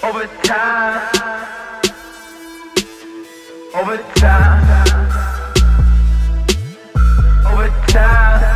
Overtime. Overtime. Overtime.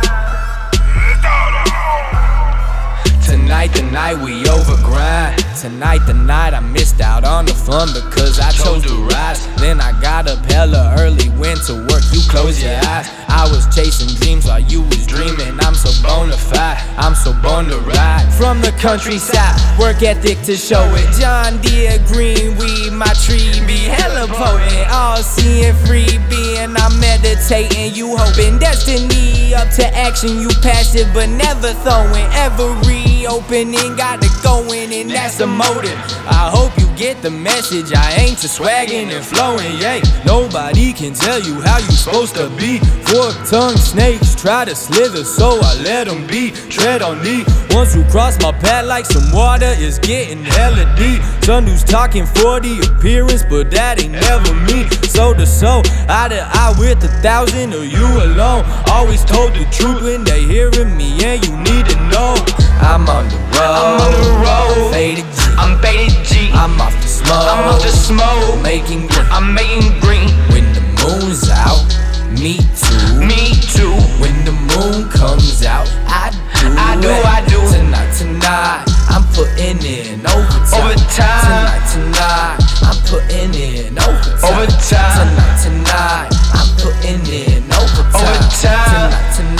Tonight the night we overgrind. Tonight the night I missed out on the fun because I chose to rise. Then I got up hella early, went to work, you close your eyes. I was chasing dreams while you was dreaming. I'm so bona fide, I'm so born to ride. From the countryside, work ethic to show it. John Deere, green weed, my tree be hella potent. All seeing, free being, I'm meditating. You hoping destiny up to action. You passive but never throwing. Every opening got it going, and that's the motive. I hope you get the message. I ain't just swagging and flowing, yeah. Nobody can tell you how you supposed to be. Fork-tongued snakes try to slither, so I let them be. Tread on me, ones who cross my path like some water is getting hella deep. Some dudes talking 40 appearance, but that ain't never me. Soul to soul, eye to eye with 1,000 or you alone. Always told the truth when they hearing me, and you need to know I'm on the road, faded G. I'm faded G. I'm off the smoke, Making green. I'm making green. When the moon's out, me too. Me too. When the moon comes out, I do. Tonight, I'm putting in overtime. Tonight, I'm putting in overtime. Tonight, I'm putting in overtime.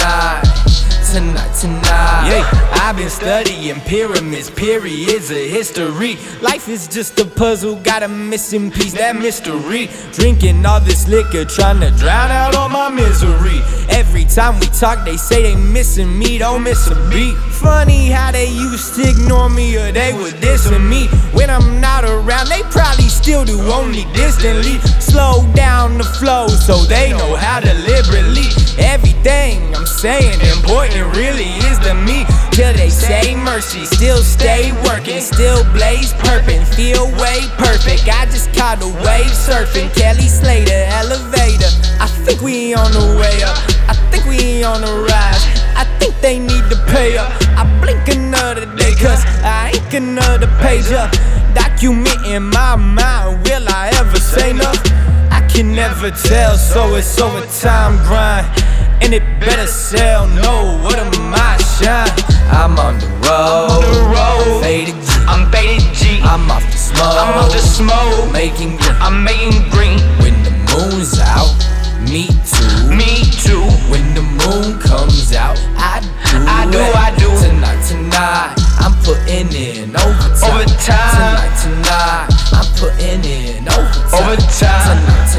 Tonight. Yeah, I've been studying pyramids, periods of history. Life is just a puzzle, got a missing piece, that mystery. Drinking all this liquor, trying to drown out all my misery. Every time we talk, they say they missing me, don't miss a beat. Funny how they used to ignore me, or they were dissing me. When I'm not around, they probably still do, only distantly. Slow down the flow so they know how deliberately. Everything I'm saying important really is to me. Till they say mercy, still stay working, still blaze purping, feel way perfect. I just caught a wave surfing, Kelly Slater, elevator. I think we on the way up, I think we on the rise. I think they need to pay up. I blink another day, cause I ain't another page up. Documenting my mind, will I ever say enough? I can never tell, so it's overtime grind. And it better sell, no, what am I shine? I'm on the road, faded G. I'm faded G. I'm off the smoke, Making green. When the moon's out, me too. Me too. When the moon comes out, I do. Tonight, I'm putting in overtime. Overtime. Tonight, I'm putting in overtime. Overtime.